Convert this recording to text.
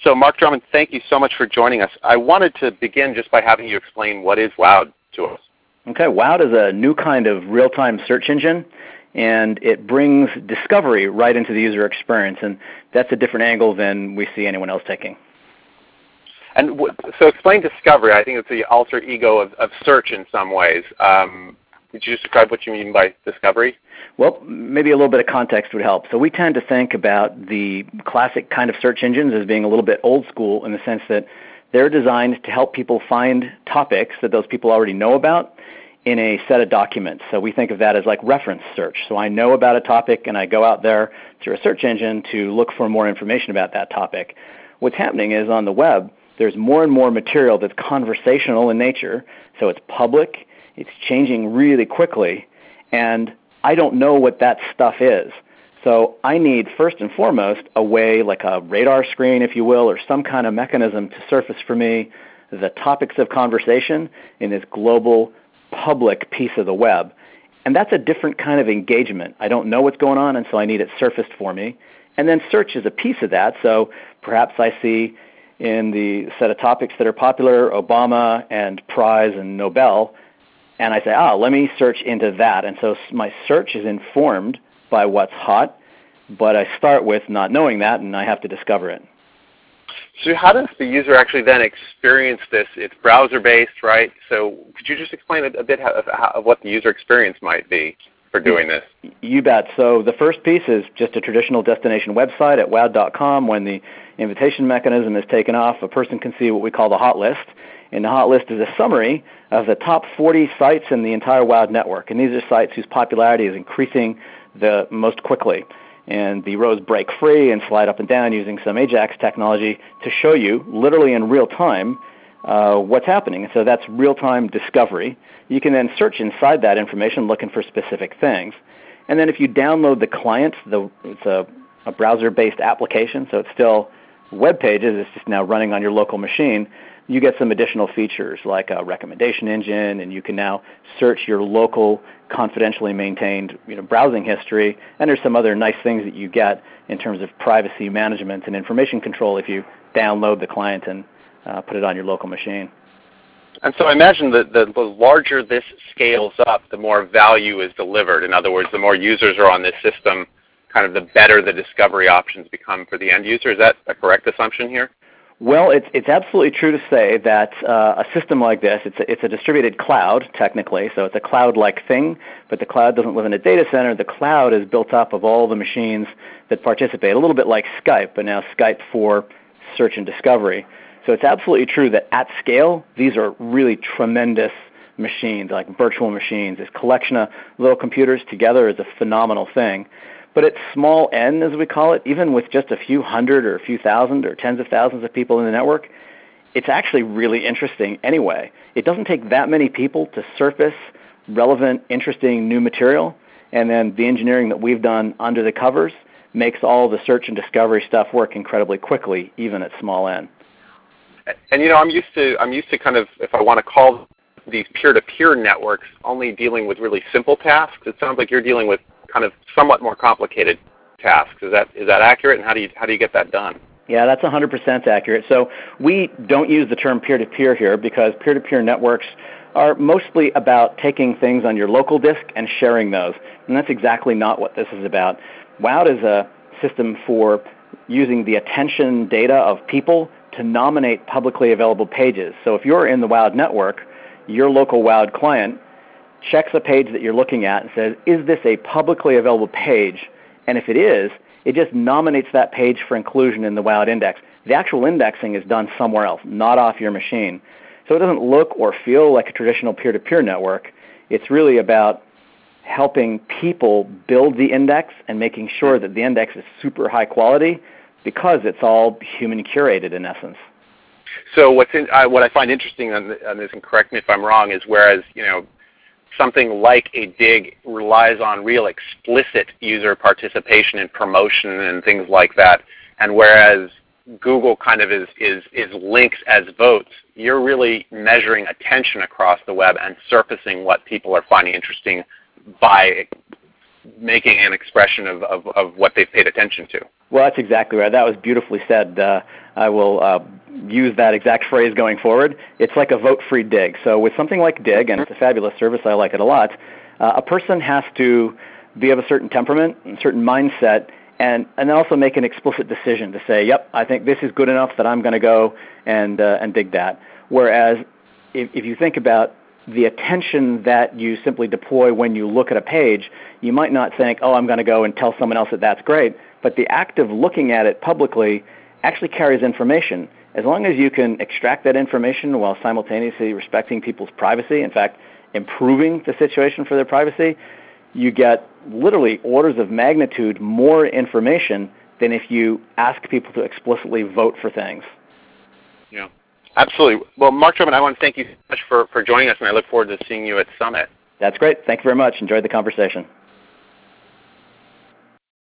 So Mark Drummond, thank you so much for joining us. I wanted to begin just by having you explain what is WOWD to us. Okay, WOWD is a new kind of real-time search engine, and it brings discovery right into the user experience, and that's a different angle than we see anyone else taking. And so explain discovery. I think it's the alter ego of search in some ways. Would you describe what you mean by discovery? Well, maybe a little bit of context would help. So we tend to think about the classic kind of search engines as being a little bit old school in the sense that they're designed to help people find topics that those people already know about in a set of documents. So we think of that as like reference search. So I know about a topic and I go out there through a search engine to look for more information about that topic. What's happening is on the web, there's more and more material that's conversational in nature, so it's public, it's changing really quickly, and I don't know what that stuff is. So I need, first and foremost, a way like a radar screen, if you will, or some kind of mechanism to surface for me the topics of conversation in this global public piece of the web. And that's a different kind of engagement. I don't know what's going on, and so I need it surfaced for me. And then search is a piece of that, so perhaps I see in the set of topics that are popular, Obama and Prize and Nobel, and I say, let me search into that. And so my search is informed by what's hot, but I start with not knowing that, and I have to discover it. So how does the user actually then experience this? It's browser-based, right? So could you just explain a bit of what the user experience might be for doing this? You bet. So the first piece is just a traditional destination website at wowd.com. When the invitation mechanism is taken off, a person can see what we call the hot list. And the hot list is a summary of the top 40 sites in the entire WOWD network. And these are sites whose popularity is increasing the most quickly. And the rows break free and slide up and down using some AJAX technology to show you, literally in real time, what's happening. And so that's real-time discovery. You can then search inside that information looking for specific things. And then if you download the client, it's a browser-based application, so it's still web pages, it's just now running on your local machine. You get some additional features like a recommendation engine, and you can now search your local confidentially maintained browsing history, and there's some other nice things that you get in terms of privacy management and information control if you download the client and put it on your local machine. And so I imagine that the larger this scales up, the more value is delivered. In other words, the more users are on this system, kind of the better the discovery options become for the end user. Is that a correct assumption here? Well, it's absolutely true to say that a system like this, it's a distributed cloud, technically, so it's a cloud-like thing, but the cloud doesn't live in a data center. The cloud is built up of all the machines that participate, a little bit like Skype, but now Skype for search and discovery. So it's absolutely true that at scale, these are really tremendous machines, like virtual machines. This collection of little computers together is a phenomenal thing. But at small n, as we call it, even with just a few hundred or a few thousand or tens of thousands of people in the network, it's actually really interesting anyway. It doesn't take that many people to surface relevant, interesting new material, and then the engineering that we've done under the covers makes all the search and discovery stuff work incredibly quickly, even at small n. And I'm used to kind of, if I want to call these peer-to-peer networks, only dealing with really simple tasks. It sounds like you're dealing with kind of somewhat more complicated tasks. Is that accurate? And how do you get that done? Yeah, that's 100% accurate. So we don't use the term peer-to-peer here because peer-to-peer networks are mostly about taking things on your local disk and sharing those. And that's exactly not what this is about. WOWD is a system for using the attention data of people to nominate publicly available pages. So if you're in the WOWD network, your local WOWD client checks a page that you're looking at and says, is this a publicly available page? And if it is, it just nominates that page for inclusion in the WOWD index. The actual indexing is done somewhere else, not off your machine. So it doesn't look or feel like a traditional peer-to-peer network. It's really about helping people build the index and making sure that the index is super high quality because it's all human curated in essence. So what I find interesting on this, and correct me if I'm wrong, is whereas something like a dig relies on real explicit user participation and promotion and things like that, and whereas Google kind of is links as votes, you're really measuring attention across the web and surfacing what people are finding interesting by making an expression of what they've paid attention to. Well, that's exactly right. That was beautifully said. I will use that exact phrase going forward. It's like a vote-free dig. So with something like Digg, and it's a fabulous service, I like it a lot, a person has to be of a certain temperament, a certain mindset, and then also make an explicit decision to say, yep, I think this is good enough that I'm going to go and dig that. Whereas if you think about the attention that you simply deploy when you look at a page, you might not think, oh, I'm going to go and tell someone else that that's great, but the act of looking at it publicly actually carries information. As long as you can extract that information while simultaneously respecting people's privacy, in fact, improving the situation for their privacy, you get literally orders of magnitude more information than if you ask people to explicitly vote for things. Yeah, absolutely. Well, Mark Drummond, I want to thank you so much for joining us, and I look forward to seeing you at Summit. That's great. Thank you very much. Enjoyed the conversation.